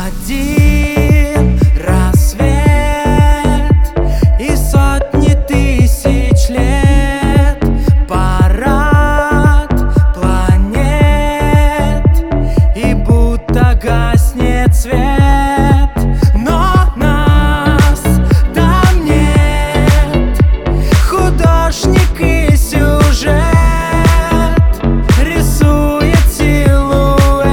Один рассвет и сотни тысяч лет, парад планет, и будто гаснет свет, но нас там нет. Художник и сюжет рисует силуэт,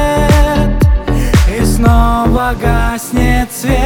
и снова гаснет свет.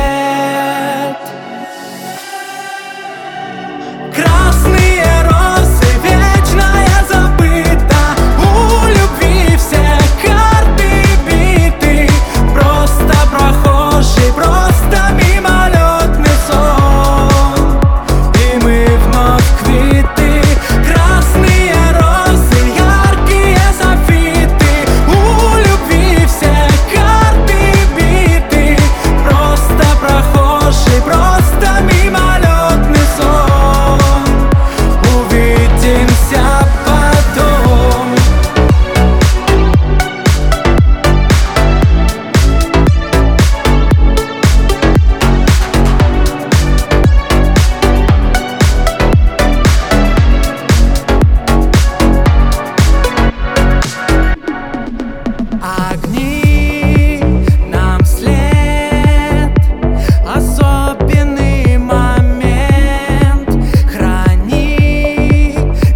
Красные розы, вечная забыта, у любви все карты биты. Просто прохожий, просто мимолетный сон, и мы вновь квиты. Красные розы, яркие софиты, у любви все карты биты. Просто прохожий, просто мимолетный сон, увидимся потом. Огни нам вслед, особенный момент. Храни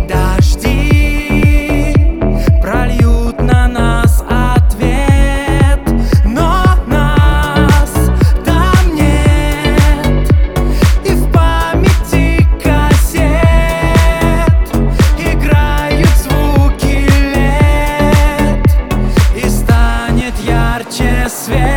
дожди, прольют на нас ответ, но нас там нет. И в памяти кассет играют звуки лет, и станет ярче свет.